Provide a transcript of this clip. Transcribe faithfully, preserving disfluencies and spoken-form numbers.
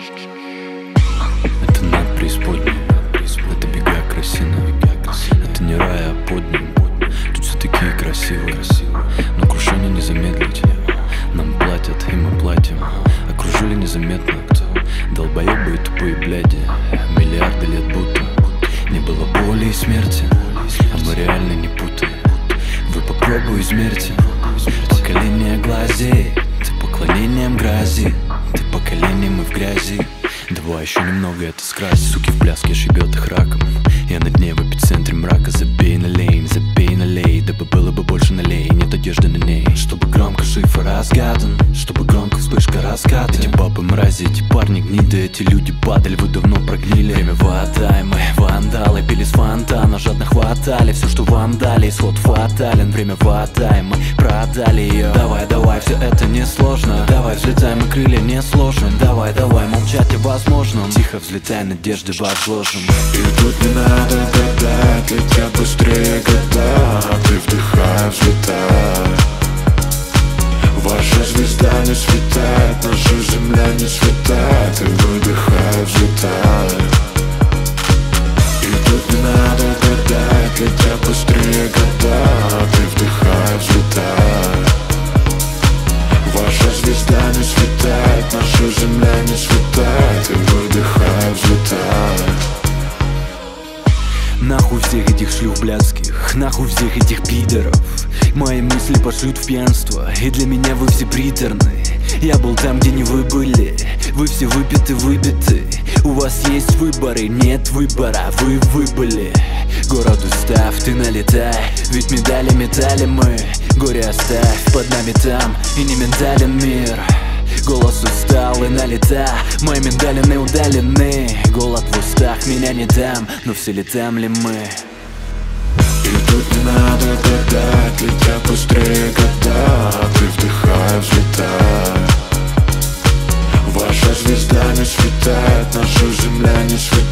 Это над преисподней, это бега красина. Это не рай, а подним. Тут все такие красивые, но крушение не замедлить. Нам платят, и мы платим. Окружили незаметно долбоебы и тупые бляди. Миллиарды лет будто не было боли и смерти, а мы реально не путаем. Вы попробуй измерьте. Поколение глазей, ты поклонением грози. Ты поколением и в грязи. Давай еще немного это скрась. Суки в пляске шибет их раком. Я на дне в эпицентре мрака. Забей на лейн, забей на лей. Дабы было бы больше налей, нет одежды на ней. Чтобы громко шифр разгадан, чтобы громко вспышка раската. Эти бабы мрази, эти парни гниды. Эти люди падали, вы давно прогнили. Время вода, мы вандалы. Пили с фонтана, жадно хватали все, что вам дали. Исход фатален, время вода, мы продали ее. Давай, давай, все это несложно. Давай, взлетаем, и крылья не сложим. Давай, давай, молчать невозможно. Тихо взлетай, надежды возложим. И тут не надо гадать, летят быстрее года. Ты вдыхай, взлетай. Ваша звезда не светает, наша земля не светает. Ты выдыхай, взлетай. И тут не надо гадать, летят быстрее года. Ты вдыхай, взлетай. Ваша звезда не светает, наша земля не светает. Ты выдыхай, взлетай. Нахуй всех этих шлюх блядских, нахуй всех этих пидоров. Мои мысли пошлют в пьянство, и для меня вы все приторны. Я был там, где не вы были, вы все выпиты, выбиты. У вас есть выборы, нет выбора, вы выбыли. Город устав, ты налетай, ведь медали метали мы. Горе оставь, под нами там, и не ментален мир. Голос устал и налета, мои миндалины удалены. Голод в устах, меня не дам, но все ли там ли мы? И тут не надо гадать, летят быстрее года. Ты вдыхай, взлетай. Ваша звезда не светает, наша земля не светает.